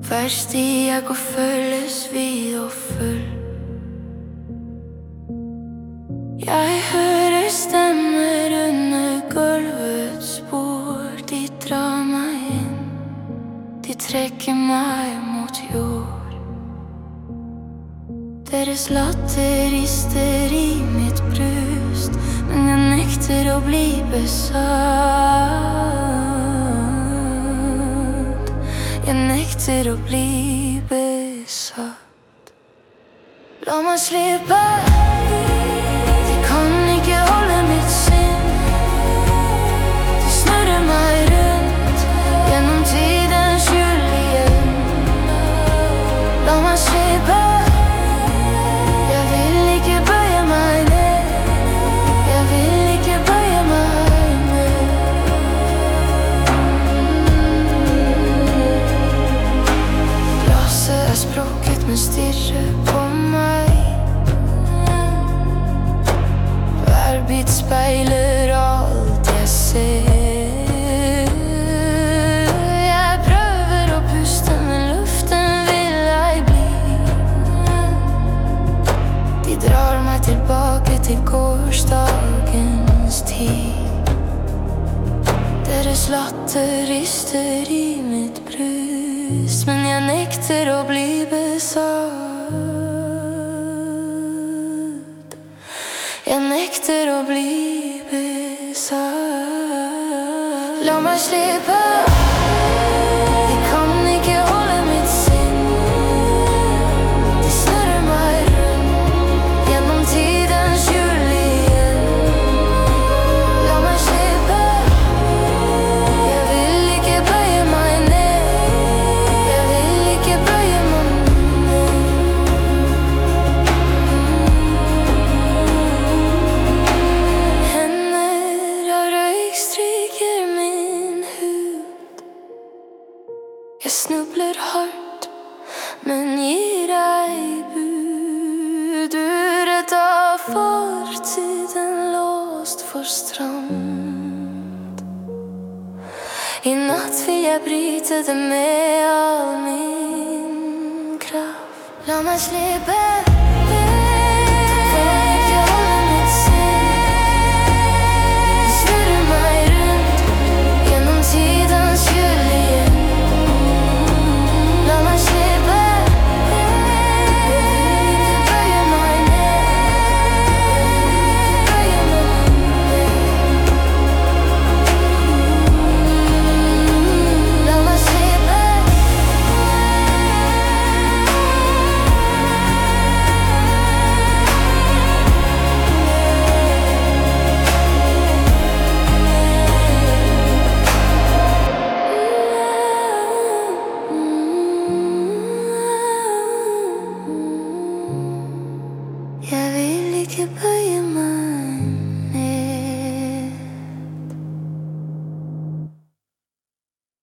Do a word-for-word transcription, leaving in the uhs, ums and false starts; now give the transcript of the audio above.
Verst i jeg går føles vid og full. Jeg hører stemmer under gulvets bord. De drar meg inn, de trekker meg mot jord. Deres latter rister i mitt bryst, men jeg nekter å bli besatt. Jeg nekter å bli besatt. La meg slippe. De kan ikke holde mitt sinn. De snurrer meg rundt gjennom tidens hjul igjen. La meg slippe. Jeg vil ikke bøye meg ned. Jeg vil ikke bøye meg ned. Glasset er sprukket, men stirrer på meg. Hver bit speiler alt jeg ser. Jeg prøver å puste, men luften vil ei bli. De drar meg tilbake til gårsdagens tid. Deres latter rister i mitt bryst, men jeg nekter å bli besatt. Jeg nekter å bli besatt. La meg slippe. De kan ikke holde mitt sinn. De snurrer meg rundt gjennom tidens hjul igjen. La meg slippe. Jeg vil ikke bøye meg ned. Jeg vil ikke bøye meg ned. Hender av røyk stryker min hud. Jeg snubler hardt, men gir ei bud. Uret av fortiden låst for stramt. I natt vil jeg bryte det med all min kraft. La meg slippe.